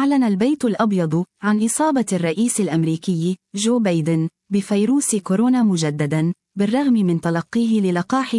أعلن البيت الأبيض عن إصابة الرئيس الأمريكي جو بايدن بفيروس كورونا مجددا، بالرغم من تلقيه للقاح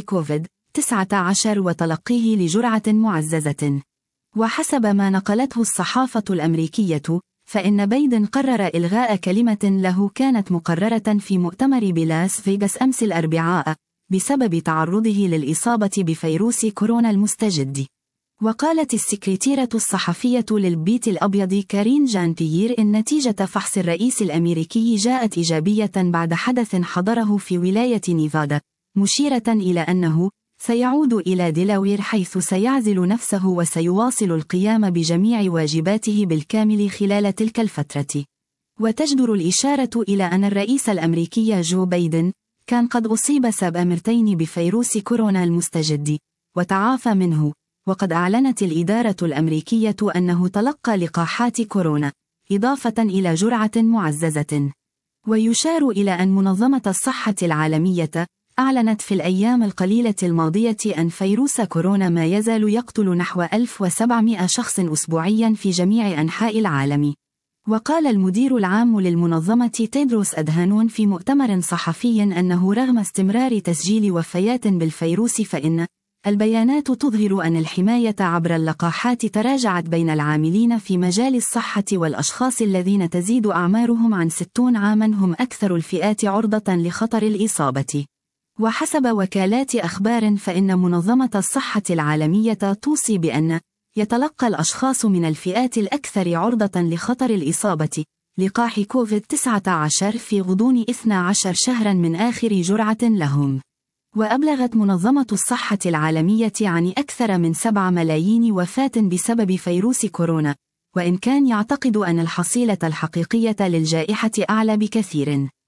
كوفيد-19 وتلقيه لجرعة معززة. وحسب ما نقلته الصحافة الأمريكية، فإن بايدن قرر إلغاء كلمة له كانت مقررة في مؤتمر بلاس فيغاس أمس الأربعاء بسبب تعرضه للإصابة بفيروس كورونا المستجد. وقالت السكرتيرة الصحفية للبيت الأبيض كارين جان بيير إن نتيجة فحص الرئيس الأمريكي جاءت إيجابية بعد حدث حضره في ولاية نيفادا، مشيرة إلى أنه سيعود إلى ديلاوير حيث سيعزل نفسه وسيواصل القيام بجميع واجباته بالكامل خلال تلك الفترة. وتجدر الإشارة إلى أن الرئيس الأمريكي جو بايدن كان قد أصيب سبق مرتين بفيروس كورونا المستجد وتعافى منه، وقد أعلنت الإدارة الأمريكية أنه تلقى لقاحات كورونا إضافة إلى جرعة معززة. ويشار إلى أن منظمة الصحة العالمية أعلنت في الأيام القليلة الماضية أن فيروس كورونا ما يزال يقتل نحو 1700 شخص أسبوعيا في جميع أنحاء العالم. وقال المدير العام للمنظمة تيدروس أدهانون في مؤتمر صحفي أنه رغم استمرار تسجيل وفيات بالفيروس فإن البيانات تظهر أن الحماية عبر اللقاحات تراجعت بين العاملين في مجال الصحة، والأشخاص الذين تزيد أعمارهم عن 60 عاما هم أكثر الفئات عرضة لخطر الإصابة. وحسب وكالات أخبار فإن منظمة الصحة العالمية توصي بأن يتلقى الأشخاص من الفئات الأكثر عرضة لخطر الإصابة لقاح كوفيد-19 في غضون 12 شهرا من آخر جرعة لهم. وأبلغت منظمة الصحة العالمية عن أكثر من 7 ملايين وفاة بسبب فيروس كورونا، وإن كان يعتقد أن الحصيلة الحقيقية للجائحة أعلى بكثير.